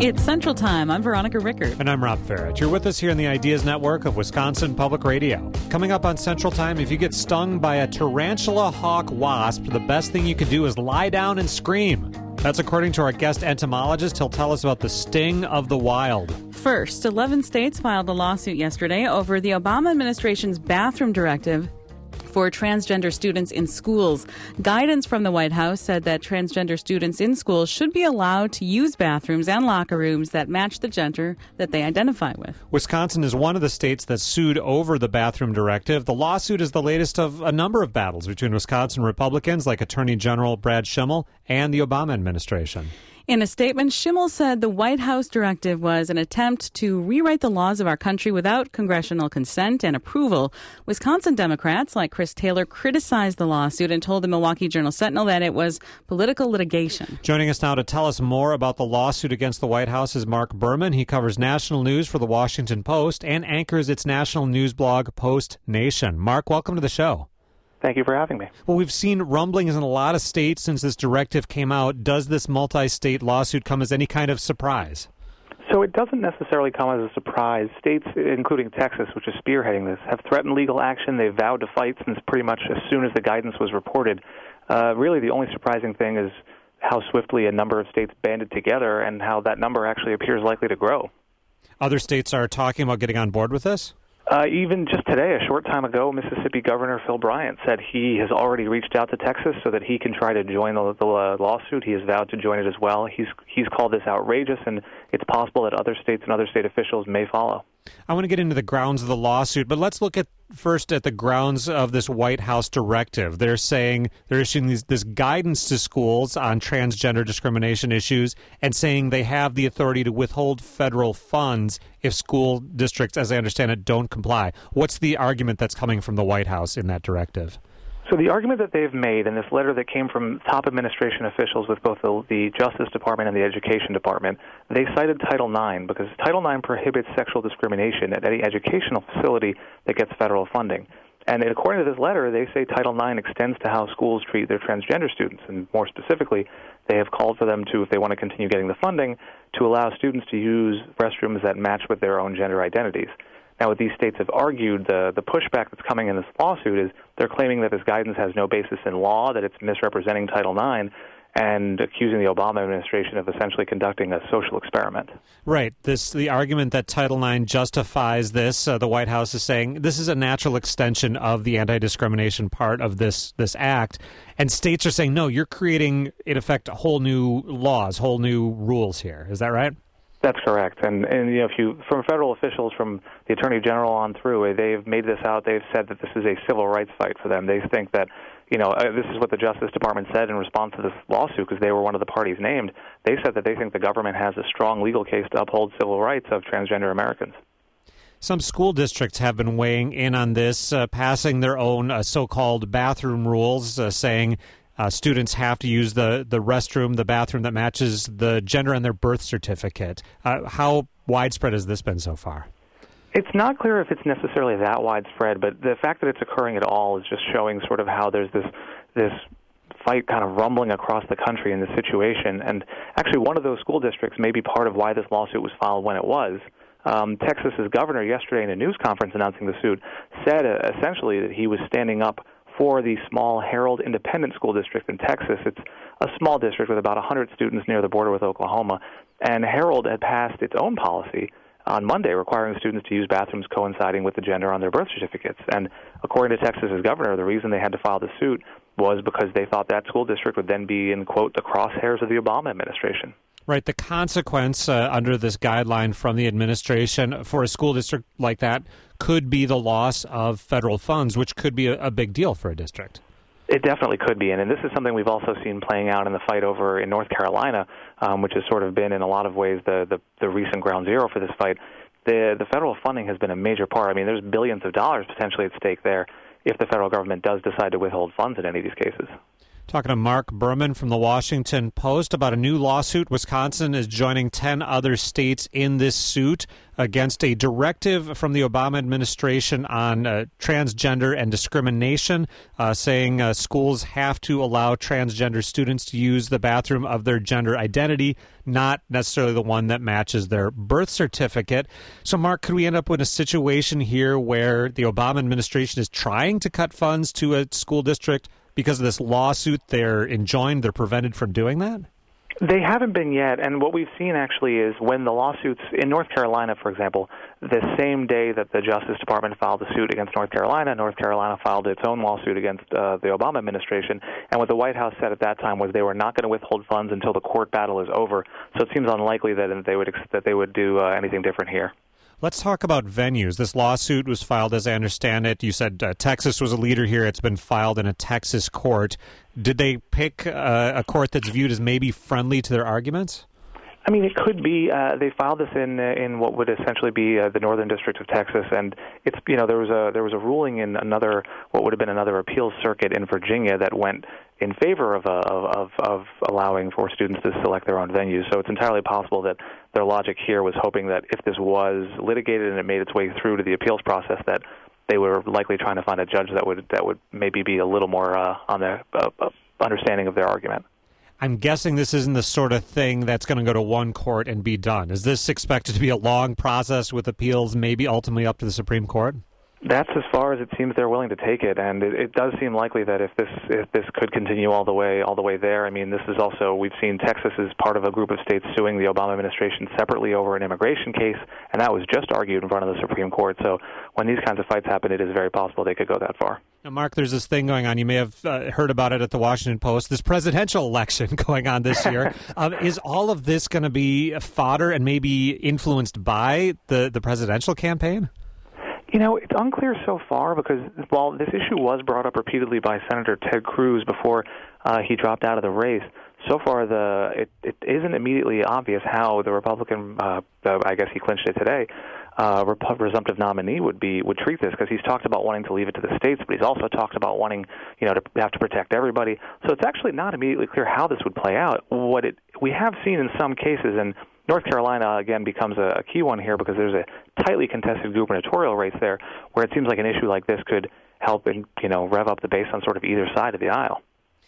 It's Central Time. I'm Veronica Rickert. And I'm Rob Farrett. You're with us here in the Ideas Network of Wisconsin Public Radio. Coming up on Central Time, if you get stung by a tarantula hawk wasp, the best thing you can do is lie down and scream. That's according to our guest entomologist. He'll tell us about the sting of the wild. First, 11 states filed a lawsuit yesterday over the Obama administration's bathroom directive for transgender students in schools. Guidance from the White House said that transgender students in schools should be allowed to use bathrooms and locker rooms that match the gender that they identify with. Wisconsin is one of the states that sued over the bathroom directive. The lawsuit is the latest of a number of battles between Wisconsin Republicans like Attorney General Brad Schimel and the Obama administration. In a statement, Schimel said the White House directive was an attempt to rewrite the laws of our country without congressional consent and approval. Wisconsin Democrats like Chris Taylor criticized the lawsuit and told the Milwaukee Journal-Sentinel that it was political litigation. Joining us now to tell us more about the lawsuit against the White House is Mark Berman. He covers national news for the Washington Post and anchors its national news blog, Post Nation. Mark, welcome to the show. Thank you for having me. Well, we've seen rumblings in a lot of states since this directive came out. Does this multi-state lawsuit come as any kind of surprise? So it doesn't necessarily come as a surprise. States, including Texas, which is spearheading this, have threatened legal action. They've vowed to fight since pretty much as soon as the guidance was reported. Really, the only surprising thing is how swiftly a number of states banded together and how that number actually appears likely to grow. Other states are talking about getting on board with this? Even just today, a short time ago, Mississippi Governor Phil Bryant said he has already reached out to Texas so that he can try to join the lawsuit. He has vowed to join it as well. He's called this outrageous, and it's possible that other states and other state officials may follow. I want to get into the grounds of the lawsuit, but let's look at first at the grounds of this White House directive. They're saying they're issuing this guidance to schools on transgender discrimination issues and saying they have the authority to withhold federal funds if school districts, as I understand it, don't comply. What's the argument that's coming from the White House in that directive? So the argument that they've made in this letter that came from top administration officials with both the Justice Department and the Education Department, they cited Title IX because Title IX prohibits sexual discrimination at any educational facility that gets federal funding. And according to this letter, they say Title IX extends to how schools treat their transgender students. And more specifically, they have called for them to, if they want to continue getting the funding, to allow students to use restrooms that match with their own gender identities. Now, what these states have argued, the pushback that's coming in this lawsuit is they're claiming that this guidance has no basis in law, that it's misrepresenting Title IX, and accusing the Obama administration of essentially conducting a social experiment. Right. The argument that Title IX justifies this, the White House is saying this is a natural extension of the anti-discrimination part of this act, and states are saying, no, you're creating, in effect, whole new laws, whole new rules here. Is that right? That's correct, and if you from federal officials, from the Attorney General on through, they've made this out. They've said that this is a civil rights fight for them. They think that, this is what the Justice Department said in response to this lawsuit because they were one of the parties named. They said that they think the government has a strong legal case to uphold civil rights of transgender Americans. Some school districts have been weighing in on this, passing their own so-called bathroom rules, saying students have to use the restroom, the bathroom that matches the gender on their birth certificate. How widespread has this been so far? It's not clear if it's necessarily that widespread, but the fact that it's occurring at all is just showing sort of how there's this fight kind of rumbling across the country in this situation. And actually, one of those school districts may be part of why this lawsuit was filed when it was. Texas's governor yesterday in a news conference announcing the suit said essentially that he was standing up for the small Herald Independent School District in Texas. It's a small district with about 100 students near the border with Oklahoma. And Herald had passed its own policy on Monday requiring students to use bathrooms coinciding with the gender on their birth certificates. And according to Texas's governor, the reason they had to file the suit was because they thought that school district would then be in, quote, the crosshairs of the Obama administration. Right. The consequence under this guideline from the administration for a school district like that could be the loss of federal funds, which could be a big deal for a district. It definitely could be, and this is something we've also seen playing out in the fight over in North Carolina, which has sort of been in a lot of ways the recent ground zero for this fight. The federal funding has been a major part. I mean, there's billions of dollars potentially at stake there if the federal government does decide to withhold funds in any of these cases. Talking to Mark Berman from the Washington Post about a new lawsuit. Wisconsin is joining 10 other states in this suit against a directive from the Obama administration on transgender and discrimination, saying schools have to allow transgender students to use the bathroom of their gender identity, not necessarily the one that matches their birth certificate. So, Mark, could we end up with a situation here where the Obama administration is trying to cut funds to a school district because of this lawsuit? They're enjoined, they're prevented from doing that? They haven't been yet, and what we've seen actually is when the lawsuits in North Carolina, for example, the same day that the Justice Department filed a suit against North Carolina filed its own lawsuit against the Obama administration, and what the White House said at that time was they were not going to withhold funds until the court battle is over, so it seems unlikely that they would do anything different here. Let's talk about venues. This lawsuit was filed, as I understand it. You said Texas was a leader here. It's been filed in a Texas court. Did they pick a court that's viewed as maybe friendly to their arguments? I mean, it could be. They filed this in what would essentially be the Northern District of Texas, and it's there was a ruling in what would have been another appeals circuit in Virginia that went in favor of allowing for students to select their own venues. So it's entirely possible that their logic here was hoping that if this was litigated and it made its way through to the appeals process, that they were likely trying to find a judge that would maybe be a little more on the understanding of their argument. I'm guessing this isn't the sort of thing that's going to go to one court and be done. Is this expected to be a long process with appeals, maybe ultimately up to the Supreme Court? That's as far as it seems they're willing to take it, and it does seem likely that if this could continue all the way there. I mean, this is also, we've seen Texas is part of a group of states suing the Obama administration separately over an immigration case, and that was just argued in front of the Supreme Court. So when these kinds of fights happen, it is very possible they could go that far. Now, Mark, there's this thing going on. You may have heard about it at the Washington Post, this presidential election going on this year. Is all of this going to be fodder and maybe influenced by the presidential campaign? It's unclear so far because while this issue was brought up repeatedly by Senator Ted Cruz before he dropped out of the race, so far it isn't immediately obvious how the Republican, I guess he clinched it today, presumptive nominee would treat this, because he's talked about wanting to leave it to the states, but he's also talked about wanting to have to protect everybody. So it's actually not immediately clear how this would play out. We have seen in some cases, and North Carolina, again, becomes a key one here because there's a tightly contested gubernatorial race there where it seems like an issue like this could help and rev up the base on sort of either side of the aisle.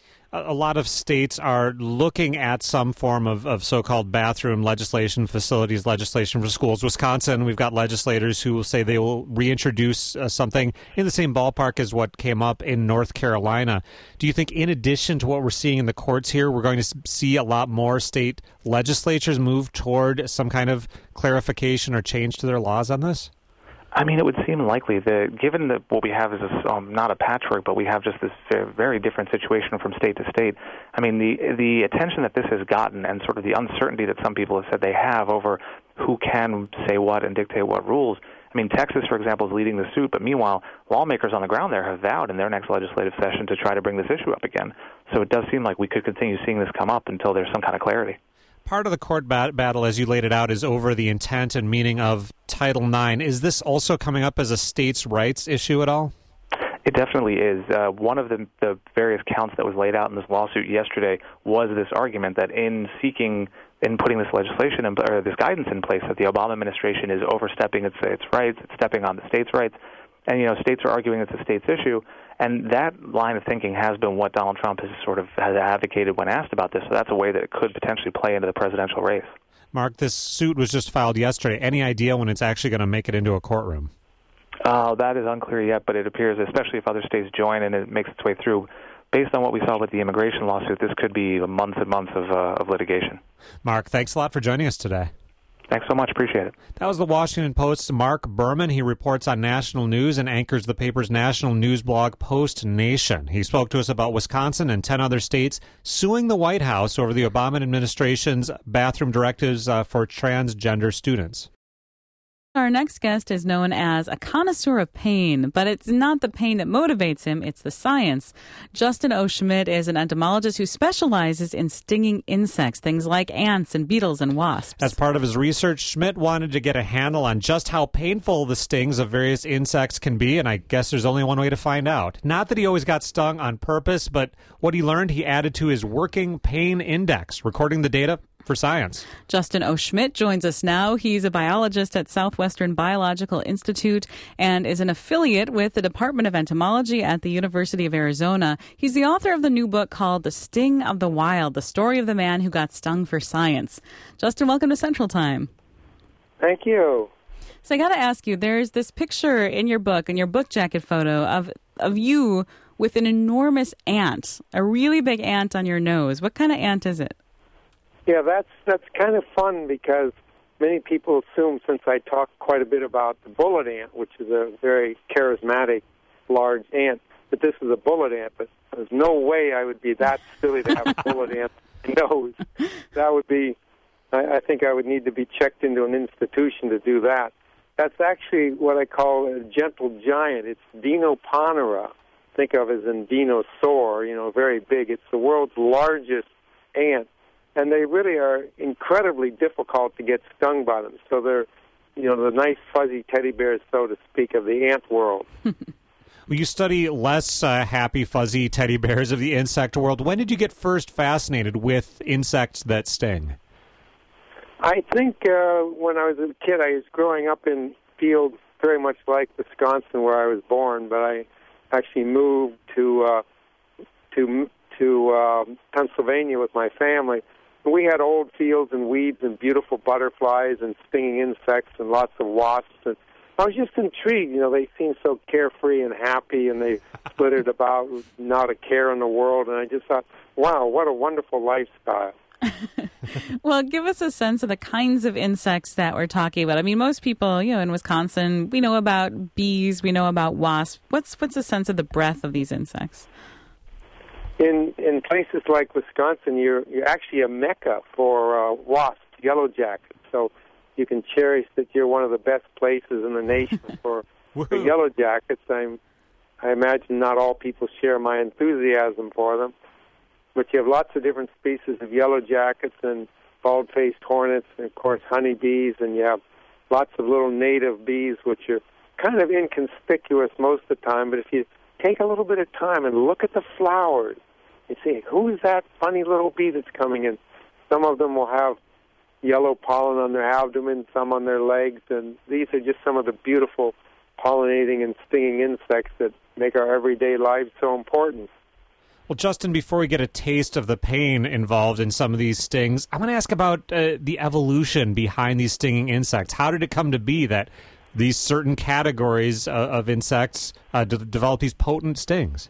A lot of states are looking at some form of so-called bathroom legislation, facilities legislation for schools. Wisconsin, we've got legislators who will say they will reintroduce something in the same ballpark as what came up in North Carolina. Do you think, in addition to what we're seeing in the courts here, we're going to see a lot more state legislatures move toward some kind of clarification or change to their laws on this? I mean, it would seem likely that, given that what we have is not a patchwork, but we have just this very different situation from state to state. I mean, the attention that this has gotten and sort of the uncertainty that some people have said they have over who can say what and dictate what rules. I mean, Texas, for example, is leading the suit, but meanwhile, lawmakers on the ground there have vowed in their next legislative session to try to bring this issue up again. So it does seem like we could continue seeing this come up until there's some kind of clarity. Part of the court battle, as you laid it out, is over the intent and meaning of Title IX. Is this also coming up as a states' rights issue at all? It definitely is. One of the various counts that was laid out in this lawsuit yesterday was this argument that in putting this legislation or this guidance in place, that the Obama administration is overstepping its rights, it's stepping on the states' rights, and states are arguing it's a states' issue. And that line of thinking has been what Donald Trump has advocated when asked about this. So that's a way that it could potentially play into the presidential race. Mark, this suit was just filed yesterday. Any idea when it's actually going to make it into a courtroom? That is unclear yet, but it appears, especially if other states join and it makes its way through, based on what we saw with the immigration lawsuit, this could be months and months of litigation. Mark, thanks a lot for joining us today. Thanks so much. Appreciate it. That was the Washington Post's Mark Berman. He reports on national news and anchors the paper's national news blog, Post Nation. He spoke to us about Wisconsin and 10 other states suing the White House over the Obama administration's bathroom directives for transgender students. Our next guest is known as a connoisseur of pain, but it's not the pain that motivates him, it's the science. Justin O. Schmidt is an entomologist who specializes in stinging insects, things like ants and beetles and wasps. As part of his research, Schmidt wanted to get a handle on just how painful the stings of various insects can be, and I guess there's only one way to find out. Not that he always got stung on purpose, but what he learned he added to his working pain index, recording the data for science. Justin O. Schmidt joins us now. He's a biologist at Southwestern Biological Institute and is an affiliate with the Department of Entomology at the University of Arizona. He's the author of the new book called The Sting of the Wild, the story of the man who got stung for science. Justin, welcome to Central Time. Thank you. So I got to ask you, there's this picture in your book jacket photo of you with an enormous ant, a really big ant on your nose. What kind of ant is it? Yeah, that's kind of fun because many people assume, since I talk quite a bit about the bullet ant, which is a very charismatic, large ant, that this is a bullet ant. But there's no way I would be that silly to have a bullet ant nose. That would be, I think I would need to be checked into an institution to do that. That's actually what I call a gentle giant. It's Dinoponera. Think of it as in dinosaur, very big. It's the world's largest ant. And they really are incredibly difficult to get stung by them. So they're, the nice fuzzy teddy bears, so to speak, of the ant world. Well, you study less happy, fuzzy teddy bears of the insect world. When did you get first fascinated with insects that sting? I think when I was a kid, I was growing up in fields very much like Wisconsin, where I was born, but I actually moved to Pennsylvania with my family. We had old fields and weeds and beautiful butterflies and stinging insects and lots of wasps. And I was just intrigued. They seemed so carefree and happy, and they flitted about, not a care in the world. And I just thought, wow, what a wonderful lifestyle. Well, give us a sense of the kinds of insects that we're talking about. I mean, most people, in Wisconsin, we know about bees, we know about wasps. What's the sense of the breadth of these insects? In places like Wisconsin, you're actually a mecca for wasps, yellow jackets. So you can cherish that you're one of the best places in the nation for yellow jackets. I imagine not all people share my enthusiasm for them, but you have lots of different species of yellow jackets and bald-faced hornets, and of course honeybees, and you have lots of little native bees, which are kind of inconspicuous most of the time. But if you take a little bit of time and look at the flowers, you see, who is that funny little bee that's coming in? Some of them will have yellow pollen on their abdomen, some on their legs, and these are just some of the beautiful pollinating and stinging insects that make our everyday lives so important. Well, Justin, before we get a taste of the pain involved in some of these stings, I want to ask about the evolution behind these stinging insects. How did it come to be that these certain categories of insects develop these potent stings?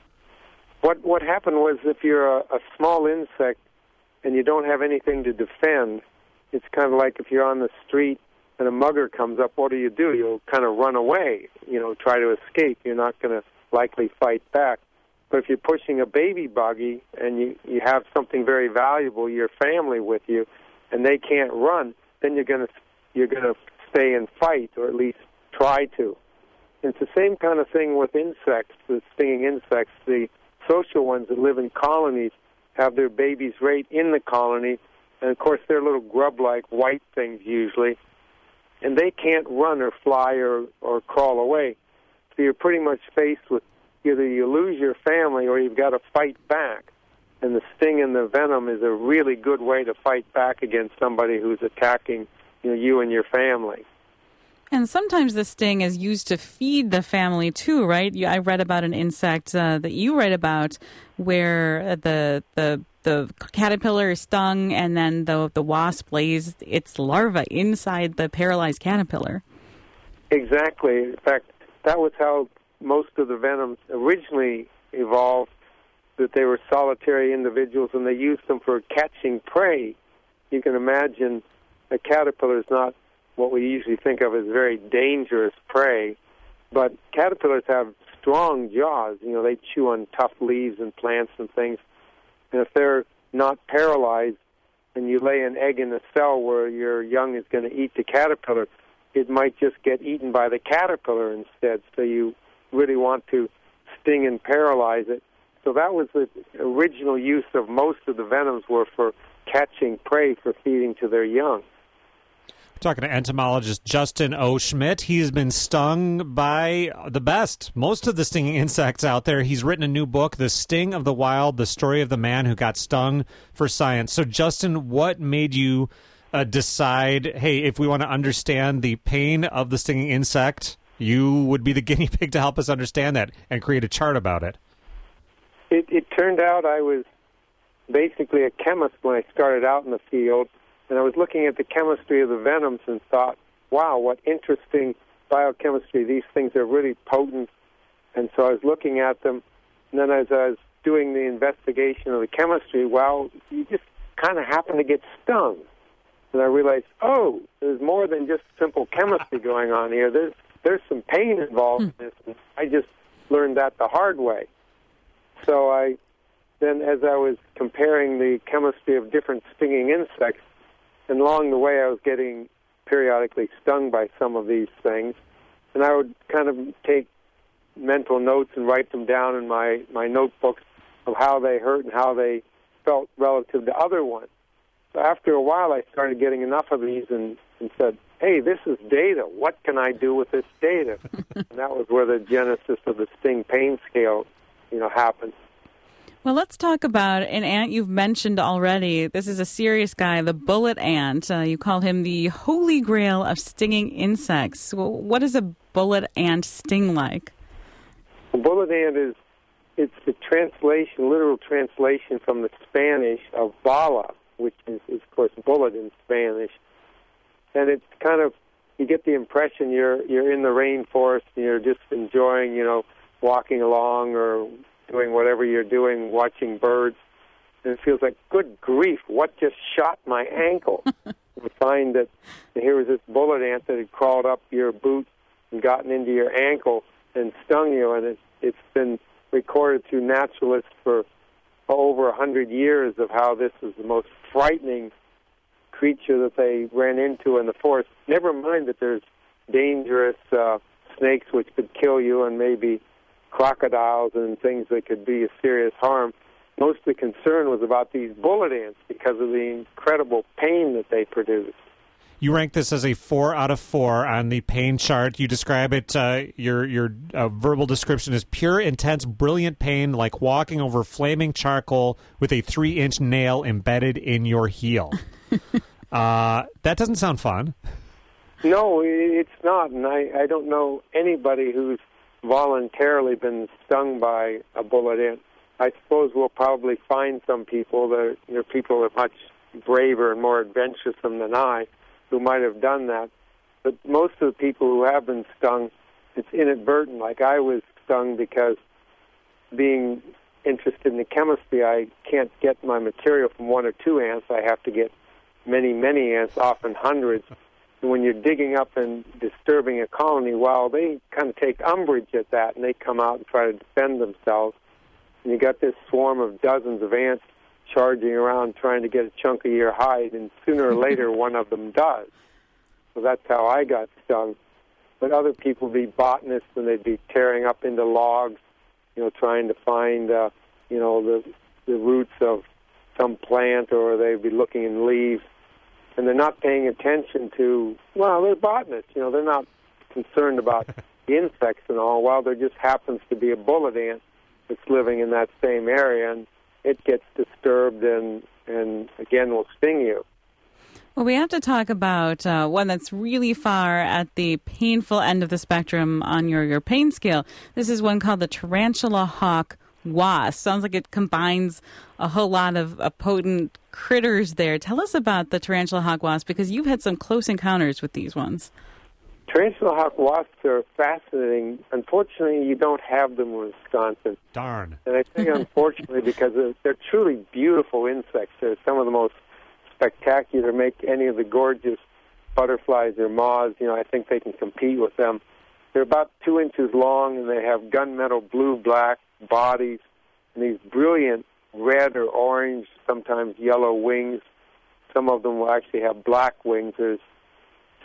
What happened was, if you're a small insect and you don't have anything to defend, it's kind of like if you're on the street and a mugger comes up, what do? You'll kind of run away, try to escape. You're not going to likely fight back. But if you're pushing a baby buggy and you have something very valuable, your family with you, and they can't run, then you're going to stay and fight, or at least try to. And it's the same kind of thing with insects, the stinging insects. The social ones that live in colonies have their babies right in the colony, and of course they're little grub-like white things usually, and they can't run or fly or crawl away. So you're pretty much faced with either you lose your family or you've got to fight back. And the sting and the venom is a really good way to fight back against somebody who's attacking you and your family. And sometimes the sting is used to feed the family too, right? I read about an insect that you write about where the caterpillar is stung, and then the wasp lays its larva inside the paralyzed caterpillar. Exactly. In fact, that was how most of the venoms originally evolved, that they were solitary individuals, and they used them for catching prey. You can imagine a caterpillar is not what we usually think of as very dangerous prey, but caterpillars have strong jaws. They chew on tough leaves and plants and things. And if they're not paralyzed and you lay an egg in a cell where your young is going to eat the caterpillar, it might just get eaten by the caterpillar instead. So you really want to sting and paralyze it. So that was the original use of most of the venoms, were for catching prey for feeding to their young. We're talking to entomologist Justin O. Schmidt. He's been stung by the best, most of the stinging insects out there. He's written a new book, The Sting of the Wild, the story of the man who got stung for science. So, Justin, what made you decide, hey, if we want to understand the pain of the stinging insect, you would be the guinea pig to help us understand that and create a chart about it? It turned out I was basically a chemist when I started out in the field, and I was looking at the chemistry of the venoms and thought, wow, what interesting biochemistry. These things are really potent. And so I was looking at them, and then as I was doing the investigation of the chemistry, well, you just kind of happen to get stung. And I realized, oh, there's more than just simple chemistry going on here. There's some pain involved in this. And I just learned that the hard way. So then as I was comparing the chemistry of different stinging insects, and along the way I was getting periodically stung by some of these things, and I would kind of take mental notes and write them down in my notebooks of how they hurt and how they felt relative to other ones. So after a while I started getting enough of these and said, hey, this is data. What can I do with this data? And that was where the genesis of the sting pain scale happened. Well, let's talk about an ant you've mentioned already. This is a serious guy, the bullet ant. You call him the holy grail of stinging insects. Well, what does a bullet ant sting like? A bullet ant it's the literal translation from the Spanish of bala, which is of course, bullet in Spanish. And it's kind of, you get the impression you're in the rainforest and you're just enjoying, walking along or doing whatever you're doing, watching birds, and it feels like, good grief, what just shot my ankle? You find that here was this bullet ant that had crawled up your boot and gotten into your ankle and stung you, and it's been recorded through naturalists for over 100 years of how this is the most frightening creature that they ran into in the forest. Never mind that there's dangerous snakes which could kill you, and maybe crocodiles and things that could be a serious harm. Most of the concern was about these bullet ants because of the incredible pain that they produce. You rank this as a 4 out of 4 on the pain chart. You describe it, your verbal description is pure, intense, brilliant pain like walking over flaming charcoal with a 3-inch nail embedded in your heel. That doesn't sound fun. No, it's not, and I don't know anybody who's voluntarily been stung by a bullet ant. I suppose we'll probably find some people that people are much braver and more adventurous than I who might have done that. But most of the people who have been stung, it's inadvertent. Like I was stung because being interested in the chemistry, I can't get my material from 1 or 2 ants. I have to get many, many ants, often hundreds. And when you're digging up and disturbing a colony, well, they kind of take umbrage at that, and they come out and try to defend themselves. And you got this swarm of dozens of ants charging around trying to get a chunk of your hide, and sooner or later one of them does. So that's how I got stung. But other people would be botanists, and they'd be tearing up into logs, trying to find, the roots of some plant, or they'd be looking in leaves. And they're not paying attention to, they're botanists. They're not concerned about the insects and all. Well, there just happens to be a bullet ant that's living in that same area, and it gets disturbed and again, will sting you. Well, we have to talk about one that's really far at the painful end of the spectrum on your pain scale. This is one called the tarantula hawk wasp. Sounds like it combines a whole lot of potent critters there. Tell us about the tarantula hawk wasp, because you've had some close encounters with these ones. Tarantula hawk wasps are fascinating. Unfortunately, you don't have them in Wisconsin. Darn. And I say unfortunately because they're truly beautiful insects. They're some of the most spectacular, make any of the gorgeous butterflies or moths. I think they can compete with them. They're about 2 inches long, and they have gunmetal blue-black bodies and these brilliant red or orange, sometimes yellow wings. Some of them will actually have black wings. There's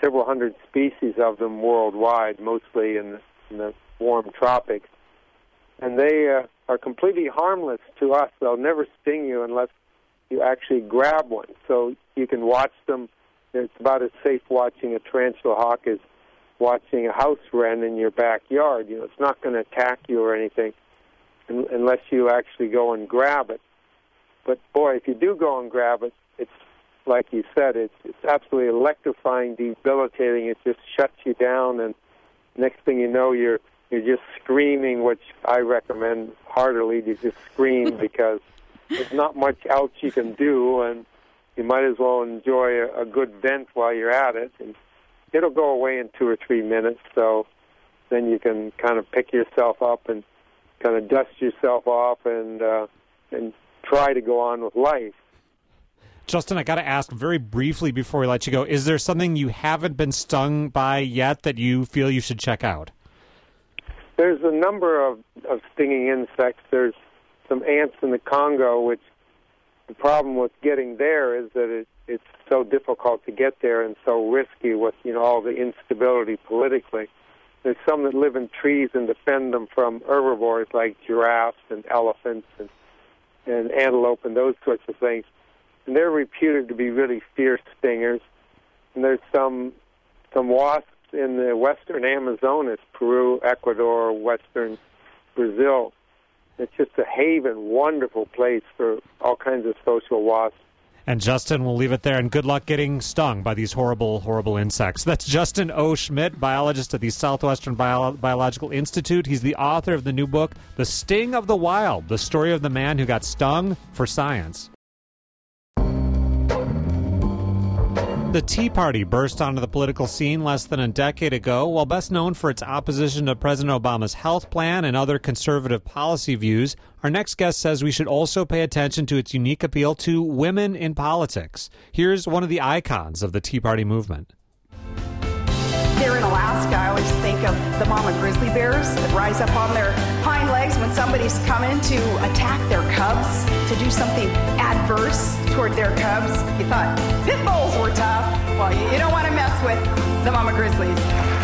several hundred species of them worldwide, mostly in the warm tropics. And they are completely harmless to us. They'll never sting you unless you actually grab one. So you can watch them. It's about as safe watching a tarantula hawk as watching a house wren in your backyard. You know, it's not going to attack you or anything unless you actually go and grab it. But boy, if you do go and grab it, it's like you said, it's absolutely electrifying, debilitating. It just shuts you down, and next thing you know, you're just screaming, which I recommend heartily to just scream because there's not much else you can do, and you might as well enjoy a good vent while you're at it. And it'll go away in 2 or 3 minutes, so then you can kind of pick yourself up and kind of dust yourself off and try to go on with life. Justin, I got to ask very briefly before we let you go, is there something you haven't been stung by yet that you feel you should check out? There's a number of stinging insects. There's some ants in the Congo, which the problem with getting there is that it's so difficult to get there and so risky with, you know, all the instability politically. There's some that live in trees and defend them from herbivores like giraffes and elephants and antelope and those sorts of things. And they're reputed to be really fierce stingers. And there's some wasps in the western Amazonas, Peru, Ecuador, western Brazil. It's just a haven, wonderful place for all kinds of social wasps. And Justin, we'll leave it there, and good luck getting stung by these horrible, horrible insects. That's Justin O. Schmidt, biologist at the Southwestern Biological Institute. He's the author of the new book, The Sting of the Wild, the story of the man who got stung for science. The Tea Party burst onto the political scene less than a decade ago. While best known for its opposition to President Obama's health plan and other conservative policy views, our next guest says we should also pay attention to its unique appeal to women in politics. Here's one of the icons of the Tea Party movement. Here in Alaska, I always think of the mama grizzly bears that rise up on their hind legs when somebody's coming to attack their cubs, to do something adverse toward their cubs. You thought pit bulls were tough. Well, you don't want to mess with the mama grizzlies.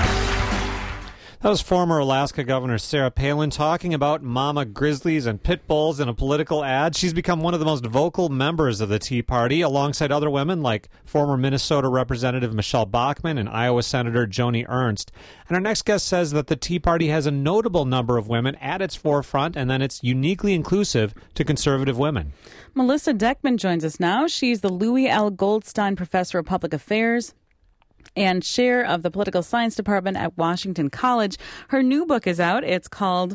That was former Alaska Governor Sarah Palin talking about mama grizzlies and pit bulls in a political ad. She's become one of the most vocal members of the Tea Party, alongside other women like former Minnesota Representative Michelle Bachmann and Iowa Senator Joni Ernst. And our next guest says that the Tea Party has a notable number of women at its forefront, and then it's uniquely inclusive to conservative women. Melissa Deckman joins us now. She's the Louis L. Goldstein Professor of Public Affairs and chair of the Political Science Department at Washington College. Her new book is out. It's called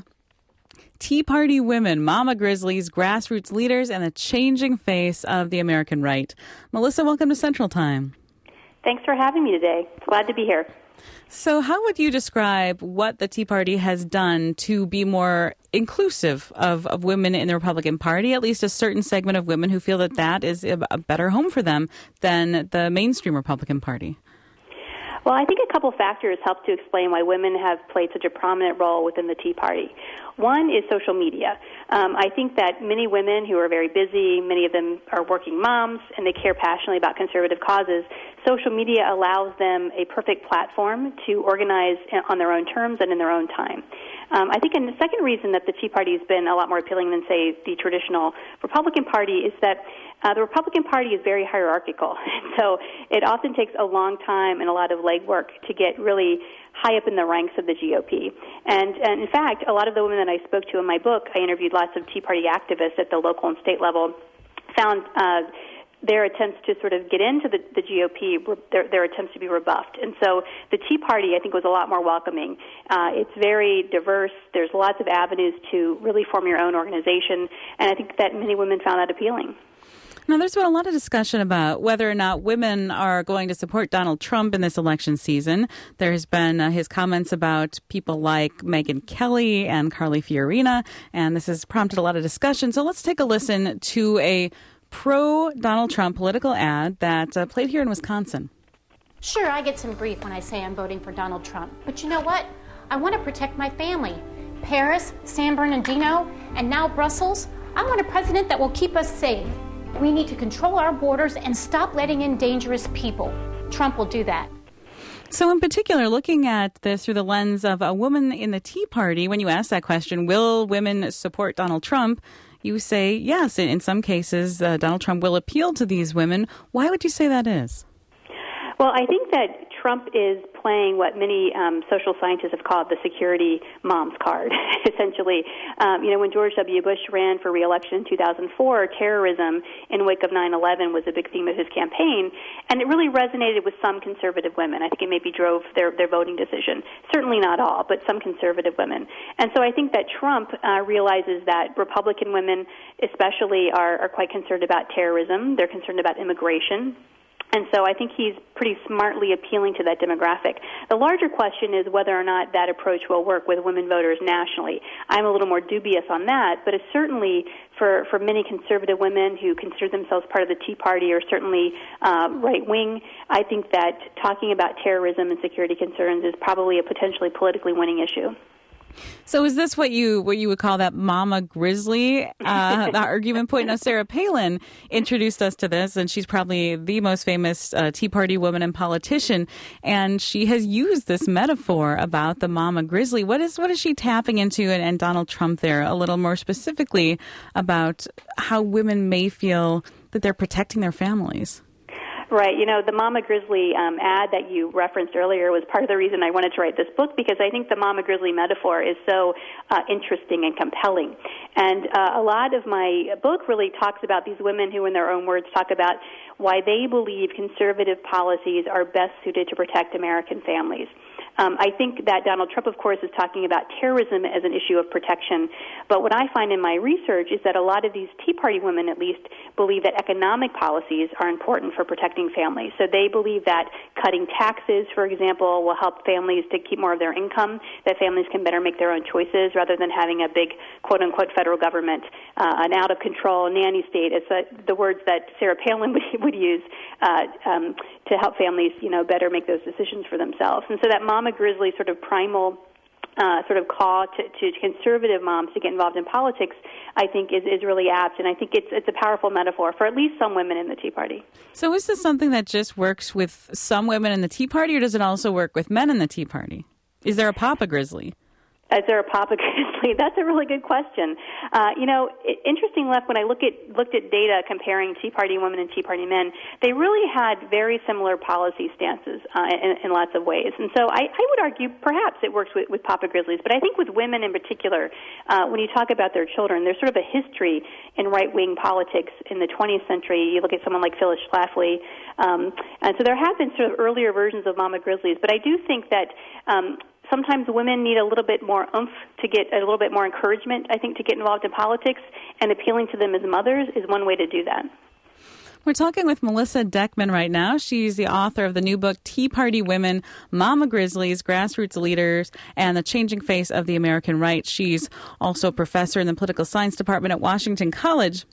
Tea Party Women, Mama Grizzlies, Grassroots Leaders, and the Changing Face of the American Right. Melissa, welcome to Central Time. Thanks for having me today. Glad to be here. So how would you describe what the Tea Party has done to be more inclusive of women in the Republican Party, at least a certain segment of women who feel that that is a better home for them than the mainstream Republican Party? Well, I think a couple factors help to explain why women have played such a prominent role within the Tea Party. One is social media. I think that many women who are very busy, many of them are working moms, and they care passionately about conservative causes. Social media allows them a perfect platform to organize on their own terms and in their own time. I think the second reason that the Tea Party has been a lot more appealing than, say, the traditional Republican Party is that the Republican Party is very hierarchical. So it often takes a long time and a lot of legwork to get really high up in the ranks of the GOP. And in fact, a lot of the women that I spoke to in my book, I interviewed lots of Tea Party activists at the local and state level, found their attempts to sort of get into the GOP, their attempts to be rebuffed. And so the Tea Party, I think, was a lot more welcoming. It's very diverse. There's lots of avenues to really form your own organization, and I think that many women found that appealing. Now, there's been a lot of discussion about whether or not women are going to support Donald Trump in this election season. There has been his comments about people like Megyn Kelly and Carly Fiorina, and this has prompted a lot of discussion. So let's take a listen to a pro-Donald Trump political ad that played here in Wisconsin. Sure, I get some grief when I say I'm voting for Donald Trump, but you know what? I want to protect my family. Paris, San Bernardino, and now Brussels. I want a president that will keep us safe. We need to control our borders and stop letting in dangerous people. Trump will do that. So in particular, looking at this through the lens of a woman in the Tea Party, when you ask that question, will women support Donald Trump? You say yes. In some cases, Donald Trump will appeal to these women. Why would you say that is? Well, I think that Trump is playing what many social scientists have called the security mom's card, essentially. When George W. Bush ran for re-election in 2004, terrorism in wake of 9/11 was a big theme of his campaign, and it really resonated with some conservative women. I think it maybe drove their voting decision. Certainly not all, but some conservative women. And so I think that Trump realizes that Republican women especially are quite concerned about terrorism. They're concerned about immigration. And so I think he's pretty smartly appealing to that demographic. The larger question is whether or not that approach will work with women voters nationally. I'm a little more dubious on that, but it's certainly for many conservative women who consider themselves part of the Tea Party or certainly right-wing, I think that talking about terrorism and security concerns is probably a potentially politically winning issue. So is this what you would call that Mama Grizzly the argument point? Now, Sarah Palin introduced us to this, and she's probably the most famous Tea Party woman and politician, and she has used this metaphor about the Mama Grizzly. What is she tapping into, and Donald Trump there, a little more specifically about how women may feel that they're protecting their families? Right. The Mama Grizzly ad that you referenced earlier was part of the reason I wanted to write this book, because I think the Mama Grizzly metaphor is so interesting and compelling. And a lot of my book really talks about these women who, in their own words, talk about why they believe conservative policies are best suited to protect American families. I think that Donald Trump, of course, is talking about terrorism as an issue of protection. But what I find in my research is that a lot of these Tea Party women, at least, believe that economic policies are important for protecting families. So they believe that cutting taxes, for example, will help families to keep more of their income, that families can better make their own choices rather than having a big, quote-unquote, federal government, an out-of-control nanny state. It's the words that Sarah Palin would use to help families, better make those decisions for themselves. And so that Mama Grizzly sort of primal sort of call to conservative moms to get involved in politics, I think is really apt, and I think it's a powerful metaphor for at least some women in the Tea Party. So is this something that just works with some women in the Tea Party, or does it also work with men in the Tea Party? Is there a Papa Grizzly? Is there a Papa Grizzly? That's a really good question. Interesting enough, when I looked at data comparing Tea Party women and Tea Party men, they really had very similar policy stances in lots of ways. And so I would argue perhaps it works with Papa Grizzlies. But I think with women in particular, when you talk about their children, there's sort of a history in right-wing politics in the 20th century. You look at someone like Phyllis Schlafly. And so there have been sort of earlier versions of Mama Grizzlies. But I do think that sometimes women need a little bit more oomph to get a little bit more encouragement, I think, to get involved in politics, and appealing to them as mothers is one way to do that. We're talking with Melissa Deckman right now. She's the author of the new book, Tea Party Women, Mama Grizzlies, Grassroots Leaders, and the Changing Face of the American Right. She's also a professor in the Political Science Department at Washington College.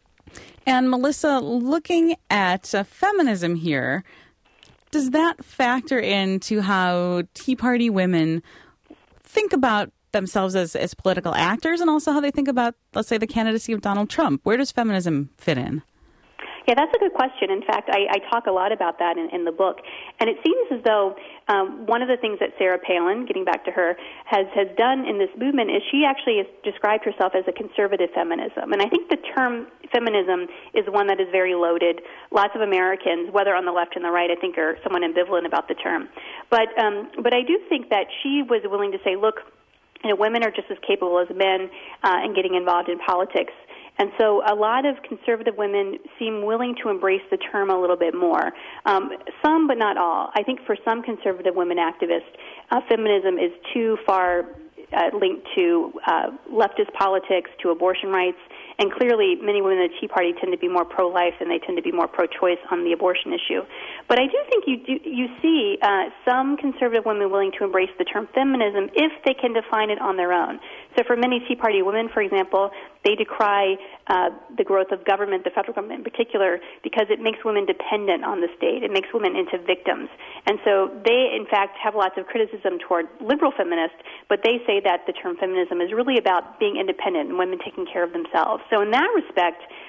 And Melissa, looking at feminism here, does that factor into how Tea Party women think about themselves as political actors, and also how they think about, let's say, the candidacy of Donald Trump? Where does feminism fit in? Yeah, that's a good question. In fact, I talk a lot about that in the book. And it seems as though one of the things that Sarah Palin, getting back to her, has done in this movement is she actually has described herself as a conservative feminism. And I think the term feminism is one that is very loaded. Lots of Americans, whether on the left and the right, I think are somewhat ambivalent about the term. But I do think that she was willing to say, look, women are just as capable as men in getting involved in politics. And so a lot of conservative women seem willing to embrace the term a little bit more. Some, but not all. I think for some conservative women activists, feminism is too far linked to leftist politics, to abortion rights. And clearly, many women in the Tea Party tend to be more pro-life, and they tend to be more pro-choice on the abortion issue. But I do think you see some conservative women willing to embrace the term feminism if they can define it on their own. So for many Tea Party women, for example, they decry the growth of government, the federal government in particular, because it makes women dependent on the state. It makes women into victims. And so they, in fact, have lots of criticism toward liberal feminists, but they say that the term feminism is really about being independent and women taking care of themselves. So in that respect,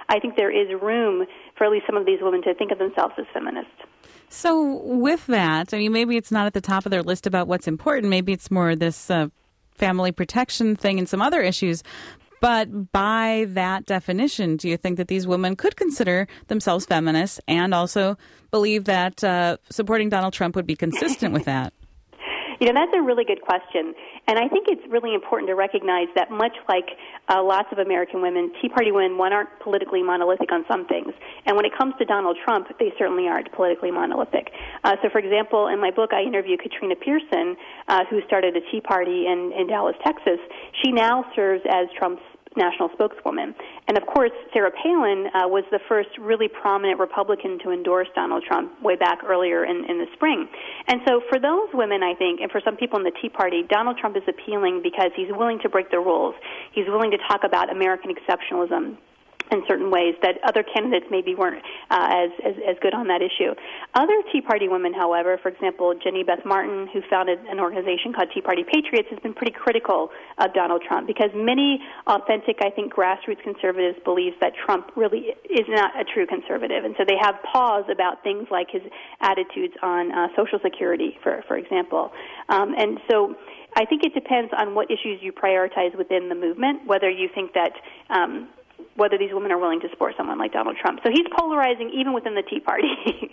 I think there is room for at least some of these women to think of themselves as feminists. So with that, I mean, maybe it's not at the top of their list about what's important. Maybe it's more this family protection thing and some other issues. But by that definition, do you think that these women could consider themselves feminists and also believe that supporting Donald Trump would be consistent with that? That's a really good question. And I think it's really important to recognize that much like lots of American women, Tea Party women, aren't politically monolithic on some things. And when it comes to Donald Trump, they certainly aren't politically monolithic. So, for example, in my book, I interview Katrina Pearson, who started a Tea Party in Dallas, Texas. She now serves as Trump's national spokeswoman. And, of course, Sarah Palin was the first really prominent Republican to endorse Donald Trump way back earlier in the spring. And so for those women, I think, and for some people in the Tea Party, Donald Trump is appealing because he's willing to break the rules. He's willing to talk about American exceptionalism in certain ways that other candidates maybe weren't as good on that issue. Other Tea Party women, however, for example, Jenny Beth Martin, who founded an organization called Tea Party Patriots, has been pretty critical of Donald Trump because many authentic, I think, grassroots conservatives believe that Trump really is not a true conservative. And so they have pause about things like his attitudes on Social Security, for example. And so I think it depends on what issues you prioritize within the movement, whether you think that whether these women are willing to support someone like Donald Trump. So he's polarizing even within the Tea Party,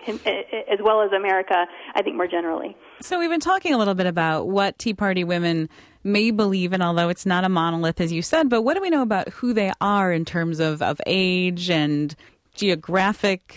as well as America, I think, more generally. So we've been talking a little bit about what Tea Party women may believe in, although it's not a monolith, as you said. But what do we know about who they are in terms of age and geographic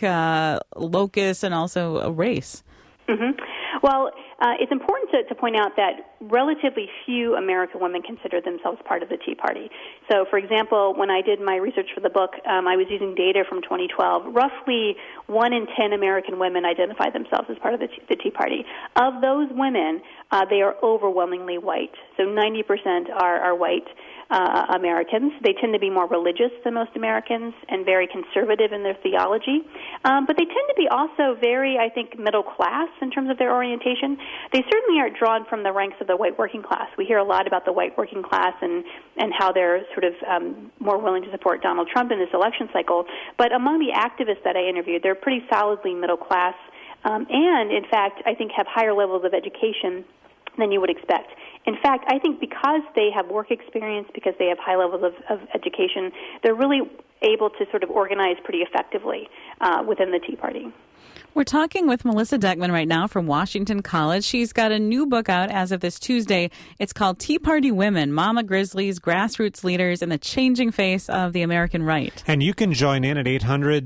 locus and also a race? Mm-hmm. Well, it's important to point out that relatively few American women consider themselves part of the Tea Party. So, for example, when I did my research for the book, I was using data from 2012. Roughly 1 in 10 American women identify themselves as part of the Tea Party. Of those women, they are overwhelmingly white. So 90% are white Americans. They tend to be more religious than most Americans and very conservative in their theology. But they tend to be also very, I think, middle class in terms of their orientation. They certainly aren't drawn from the ranks of the white working class. We hear a lot about the white working class and how they're sort of more willing to support Donald Trump in this election cycle. But among the activists that I interviewed, they're pretty solidly middle class and, in fact, I think have higher levels of education than you would expect. In fact, I think because they have work experience, because they have high levels of education, they're really able to sort of organize pretty effectively within the Tea Party. We're talking with Melissa Deckman right now from Washington College. She's got a new book out as of this Tuesday. It's called Tea Party Women, Mama Grizzlies, Grassroots Leaders, and the Changing Face of the American Right. And you can join in at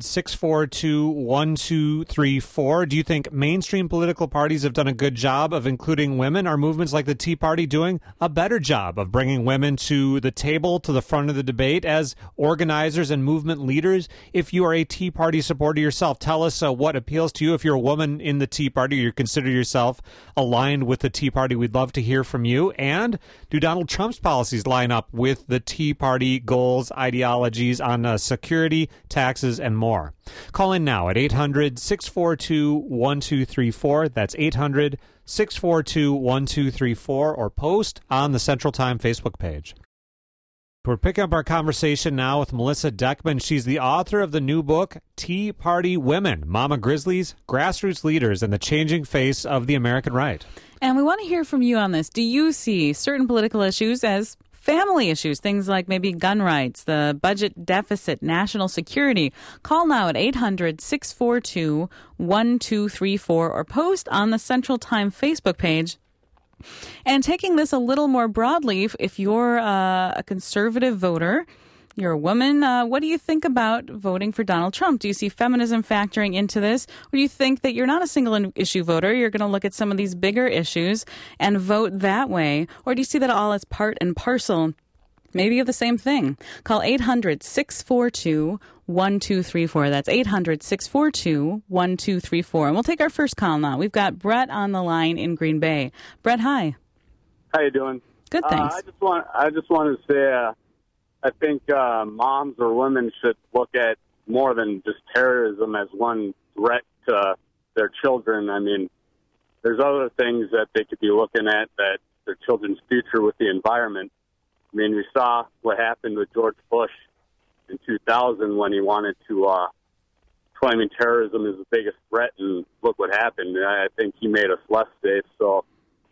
800-642-1234. Do you think mainstream political parties have done a good job of including women? Are movements like the Tea Party doing a better job of bringing women to the table, to the front of the debate as organizers and movement leaders? If you are a Tea Party supporter yourself, tell us what appeals to you. If you're a woman in the Tea Party, or you consider yourself aligned with the Tea Party, we'd love to hear from you. And do Donald Trump's policies line up with the Tea Party goals, ideologies on security, taxes, and more? Call in now at 800-642-1234. That's 800-642-1234, or post on the Central Time Facebook page. We're picking up our conversation now with Melissa Deckman. She's the author of the new book, Tea Party Women, Mama Grizzlies, Grassroots Leaders, and the Changing Face of the American Right. And we want to hear from you on this. Do you see certain political issues as family issues, things like maybe gun rights, the budget deficit, national security? Call now at 800-642-1234 or post on the Central Time Facebook page. And taking this a little more broadly, if you're a conservative voter, you're a woman, what do you think about voting for Donald Trump? Do you see feminism factoring into this? Or do you think that you're not a single-issue voter, you're going to look at some of these bigger issues and vote that way? Or do you see that all as part and parcel, maybe of the same thing? Call 800-642-1234. That's 800-642-1234. And we'll take our first call now. We've got Brett on the line in Green Bay. Brett, hi. How you doing? Good, thanks. I just want to say I think moms or women should look at more than just terrorism as one threat to their children. I mean, there's other things that they could be looking at, that their children's future with the environment. I mean, we saw what happened with George Bush in 2000 when he wanted to claiming terrorism is the biggest threat, and look what happened. I think he made us less safe. So,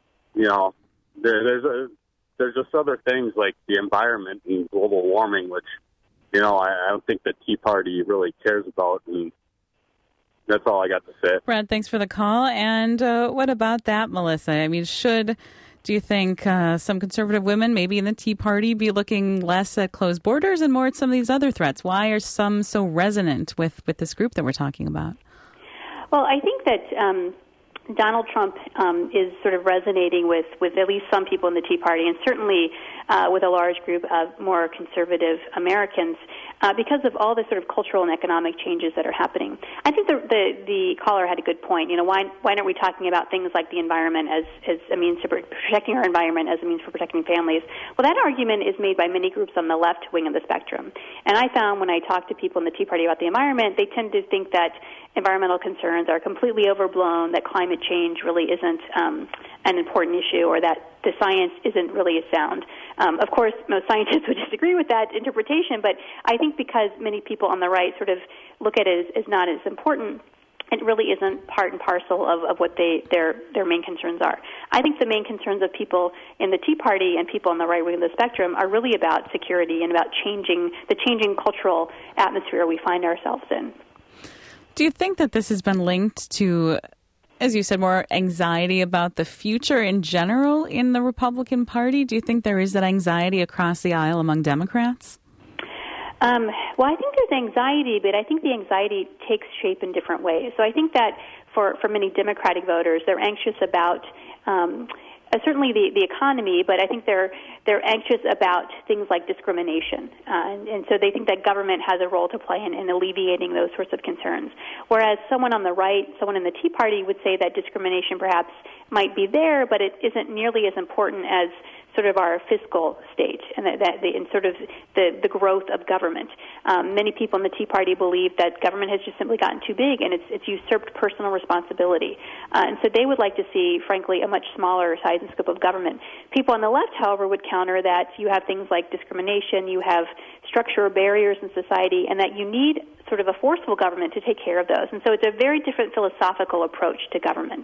there's just other things like the environment and global warming, which, I don't think the Tea Party really cares about. And that's all I got to say. Brad, thanks for the call. And what about that, Melissa? I mean, do you think some conservative women, maybe in the Tea Party, be looking less at closed borders and more at some of these other threats? Why are some so resonant with this group that we're talking about? Well, I think that Donald Trump is sort of resonating with at least some people in the Tea Party, and certainly with a large group of more conservative Americans, because of all the sort of cultural and economic changes that are happening. I think the caller had a good point. Why aren't we talking about things like the environment as a means to protecting our environment as a means for protecting families? Well, that argument is made by many groups on the left wing of the spectrum. And I found when I talk to people in the Tea Party about the environment, they tend to think that environmental concerns are completely overblown, that climate change really isn't an important issue, or that the science isn't really as sound. Of course, most scientists would disagree with that interpretation, but I think because many people on the right sort of look at it as not as important, it really isn't part and parcel of what their main concerns are. I think the main concerns of people in the Tea Party and people on the right wing of the spectrum are really about security and about the changing cultural atmosphere we find ourselves in. Do you think that this has been linked to, as you said, more anxiety about the future in general in the Republican Party? Do you think there is that anxiety across the aisle among Democrats? Well, I think there's anxiety, but I think the anxiety takes shape in different ways. So I think that for many Democratic voters, they're anxious about certainly the economy, but I think they're anxious about things like discrimination, and so they think that government has a role to play in alleviating those sorts of concerns. Whereas someone on the right, someone in the Tea Party, would say that discrimination perhaps might be there, but it isn't nearly as important as sort of our fiscal state and sort of the growth of government. Many people in the Tea Party believe that government has just simply gotten too big and it's usurped personal responsibility. And so they would like to see, frankly, a much smaller size and scope of government. People on the left, however, would counter that you have things like discrimination, you have structural barriers in society, and that you need sort of a forceful government to take care of those. And so it's a very different philosophical approach to government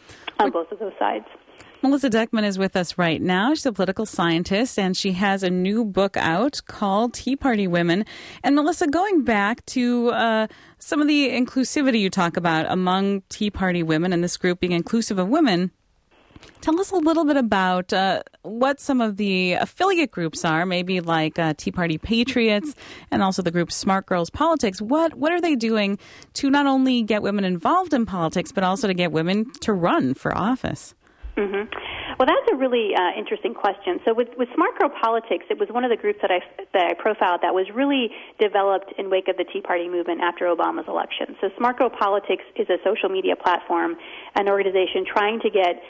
on both of those sides. Melissa Deckman is with us right now. She's a political scientist, and she has a new book out called Tea Party Women. And Melissa, going back to some of the inclusivity you talk about among Tea Party women and this group being inclusive of women, tell us a little bit about what some of the affiliate groups are, maybe like Tea Party Patriots and also the group Smart Girls Politics. What are they doing to not only get women involved in politics, but also to get women to run for office? Mm-hmm. Well, that's a really interesting question. So with Smart Girl Politics, it was one of the groups that I profiled that was really developed in wake of the Tea Party movement after Obama's election. So Smart Girl Politics is a social media platform, an organization trying to get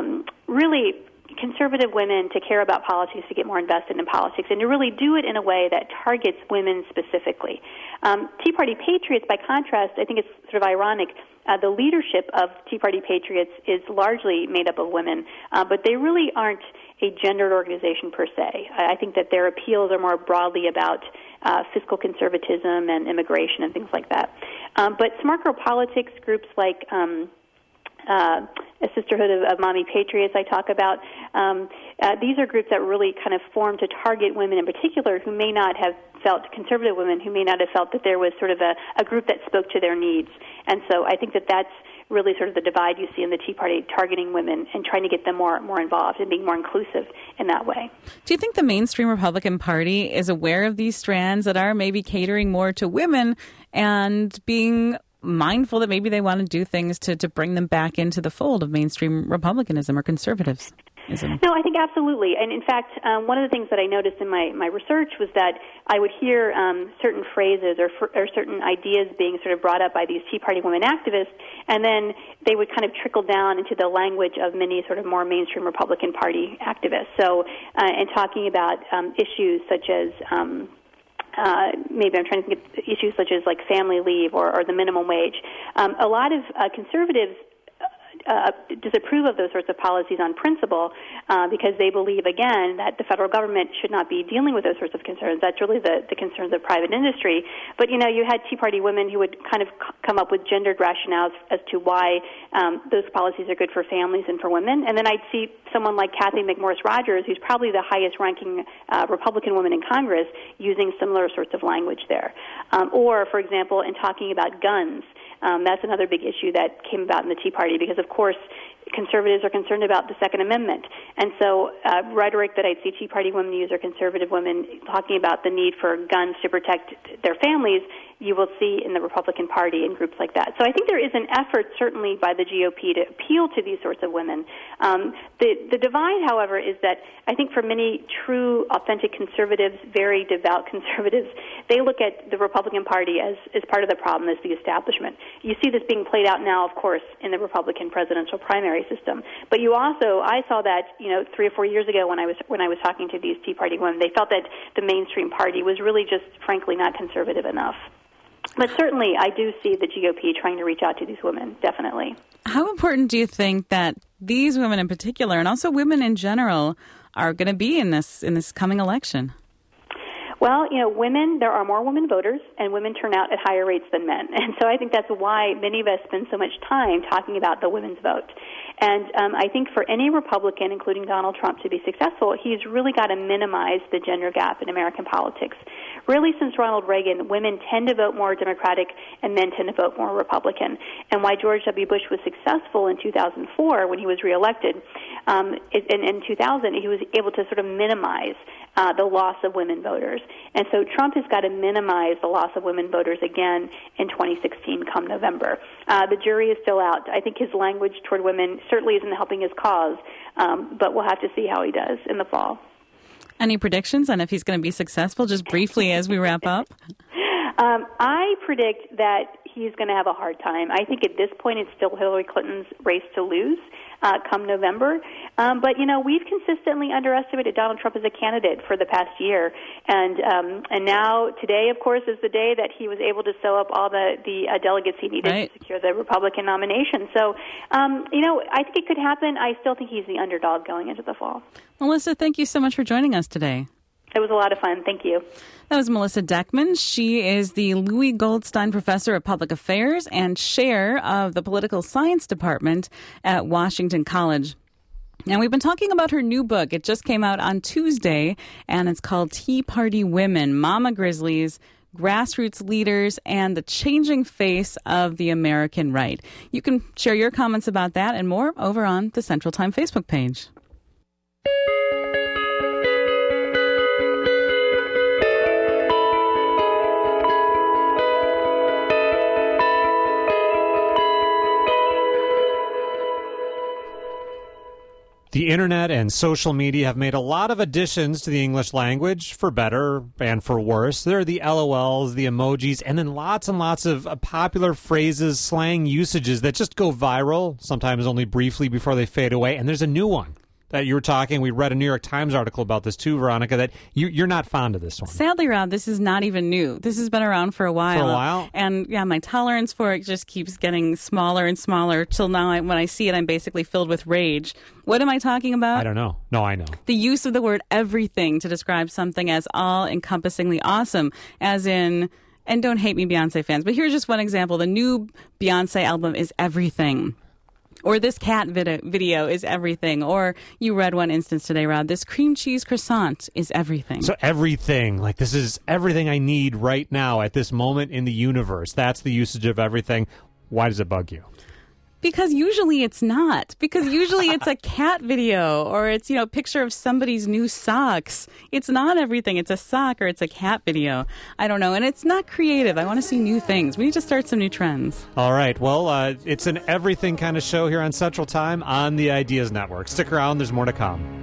really conservative women to care about politics, to get more invested in politics, and to really do it in a way that targets women specifically. Tea Party Patriots, by contrast, I think it's sort of ironic, the leadership of Tea Party Patriots is largely made up of women, but they really aren't a gendered organization per se. I think that their appeals are more broadly about fiscal conservatism and immigration and things like that. But Smart Girl Politics, groups like a Sisterhood of Mommy Patriots I talk about, these are groups that really kind of form to target women in particular who may not have felt, conservative women who may not have felt that there was sort of a group that spoke to their needs. And so I think that that's really sort of the divide you see in the Tea Party, targeting women and trying to get them more involved and being more inclusive in that way. Do you think the mainstream Republican Party is aware of these strands that are maybe catering more to women and being mindful that maybe they want to do things to bring them back into the fold of mainstream Republicanism or conservatism? No, I think absolutely. And in fact, one of the things that I noticed in my research was that I would hear certain phrases or certain ideas being sort of brought up by these Tea Party women activists, and then they would kind of trickle down into the language of many sort of more mainstream Republican Party activists. So, in talking about issues such as maybe I'm trying to think of issues such as like family leave or the minimum wage. A lot of conservatives disapprove of those sorts of policies on principle because they believe, again, that the federal government should not be dealing with those sorts of concerns. That's really the concerns of private industry. But, you had Tea Party women who would kind of come up with gendered rationales as to why those policies are good for families and for women. And then I'd see someone like Kathy McMorris Rodgers, who's probably the highest-ranking Republican woman in Congress, using similar sorts of language there. Or, for example, in talking about guns, that's another big issue that came about in the Tea Party because, of course, conservatives are concerned about the Second Amendment. And so rhetoric that I'd see Tea Party women use or conservative women talking about the need for guns to protect their families, you will see in the Republican Party and groups like that. So I think there is an effort, certainly, by the GOP to appeal to these sorts of women. The divide, however, is that I think for many true, authentic conservatives, very devout conservatives, they look at the Republican Party as part of the problem, as the establishment. You see this being played out now, of course, in the Republican presidential primary system. But you also, I saw that 3 or 4 years ago when I was talking to these Tea Party women, they felt that the mainstream party was really just, frankly, not conservative enough. But certainly, I do see the GOP trying to reach out to these women, definitely. How important do you think that these women in particular, and also women in general, are going to be in this coming election? Well, women, there are more women voters, and women turn out at higher rates than men. And so I think that's why many of us spend so much time talking about the women's vote. And I think for any Republican, including Donald Trump, to be successful, he's really got to minimize the gender gap in American politics. Really, since Ronald Reagan, women tend to vote more Democratic and men tend to vote more Republican. And why George W. Bush was successful in 2004 when he was reelected, in 2000, he was able to sort of minimize the loss of women voters. And so Trump has got to minimize the loss of women voters again in 2016 come November. The jury is still out. I think his language toward women certainly isn't helping his cause, but we'll have to see how he does in the fall. Any predictions on if he's going to be successful, just briefly as we wrap up? I predict that he's going to have a hard time. I think at this point it's still Hillary Clinton's race to lose come November. But, we've consistently underestimated Donald Trump as a candidate for the past year. And now today, of course, is the day that he was able to sew up all the delegates he needed to secure the Republican nomination. So, I think it could happen. I still think he's the underdog going into the fall. Melissa, thank you so much for joining us today. It was a lot of fun. Thank you. That was Melissa Deckman. She is the Louis Goldstein Professor of Public Affairs and chair of the Political Science Department at Washington College. And we've been talking about her new book. It just came out on Tuesday, and it's called Tea Party Women, Mama Grizzlies, Grassroots Leaders, and the Changing Face of the American Right. You can share your comments about that and more over on the Central Time Facebook page. The internet and social media have made a lot of additions to the English language, for better and for worse. There are the LOLs, the emojis, and then lots and lots of popular phrases, slang usages that just go viral, sometimes only briefly before they fade away. And there's a new one that you were talking. We read a New York Times article about this too, Veronica, that you're not fond of this one. Sadly, Rob, this is not even new. This has been around for a while. For a while? And yeah, my tolerance for it just keeps getting smaller and smaller till now when I see it, I'm basically filled with rage. What am I talking about? I don't know. No, I know. The use of the word everything to describe something as all-encompassingly awesome, as in, and don't hate me, Beyonce fans, but here's just one example. The new Beyonce album is everything. Or this cat video is everything. Or you read one instance today, Rob. This cream cheese croissant is everything. So everything, like this is everything I need right now at this moment in the universe. That's the usage of everything. Why does it bug you? Because usually it's not. Because usually it's a cat video or it's, a picture of somebody's new socks. It's not everything. It's a sock or it's a cat video. I don't know. And it's not creative. I want to see new things. We need to start some new trends. All right. Well, it's an everything kind of show here on Central Time on the Ideas Network. Stick around. There's more to come.